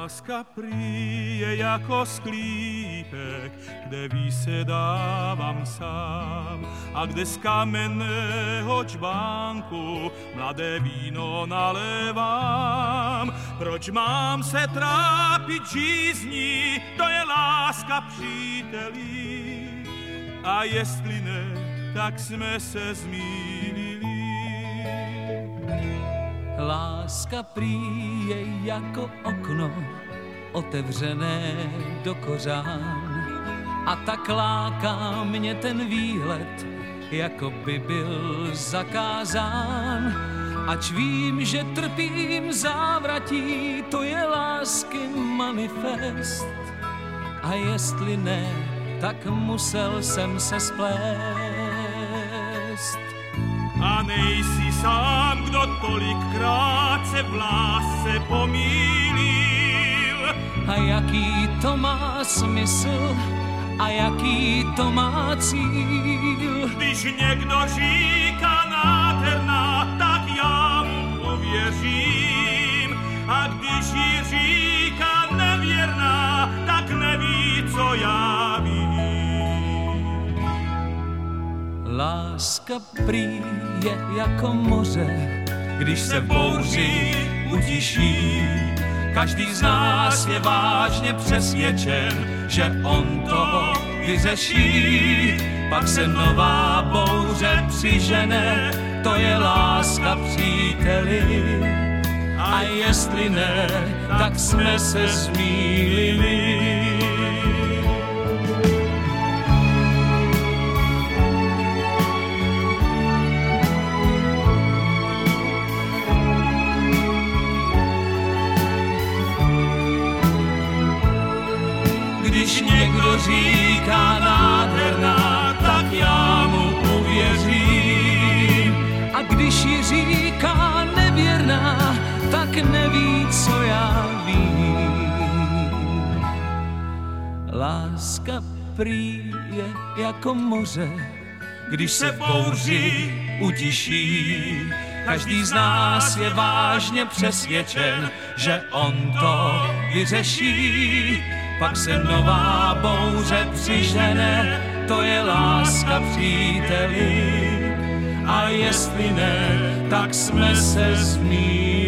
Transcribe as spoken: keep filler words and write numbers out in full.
Láska príje jako sklípek, kde vysedávam sám a kde z kamenného čbánku mladé víno nalévám. Proč mám se trápit žízní, to je láska, příteli. A jestli ne, tak jsme se zmýlili. Láska prý je jako okno, otevřené do kořán. A tak láká mě ten výhled, jako by byl zakázán. Ač vím, že trpím závratí, to je lásky manifest. A jestli ne, tak musel jsem se splést. A nejsi sám, kdo tolikrát se v lásce pomýlil. A jaký to má smysl, a jaký to má cíl. Když někdo říká nádherná, tak já mu uvěřím. A když jí říká nevěrná, tak neví, co já vím. Láska prý je jako moře, když se v bouři utiší. Každý z nás je vážně přesvědčen, že on to vyřeší. Pak se nová bouře přižene, to je láska, příteli. A jestli ne, tak jsme se zmýlili. Když někdo říká nádherná, tak já mu uvěřím. A když ji říká nevěrná, tak neví, co já vím. Láska prý je jako moře, když se v bouři utiší. Každý z nás je vážně přesvědčen, že on to vyřeší. Pak se nová bouře přižene, to je láska, příteli. A jestli ne, tak jsme se zmýlili.